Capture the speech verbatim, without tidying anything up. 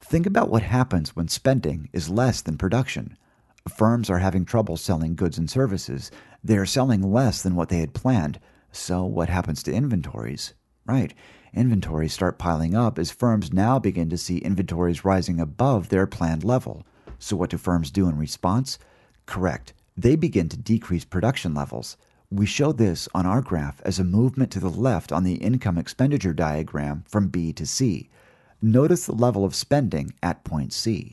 Think about what happens when spending is less than production. Firms are having trouble selling goods and services. They are selling less than what they had planned. So what happens to inventories? Right. Inventories start piling up as firms now begin to see inventories rising above their planned level. So what do firms do in response? Correct. They begin to decrease production levels. We show this on our graph as a movement to the left on the income expenditure diagram from B to C. Notice the level of spending at point C.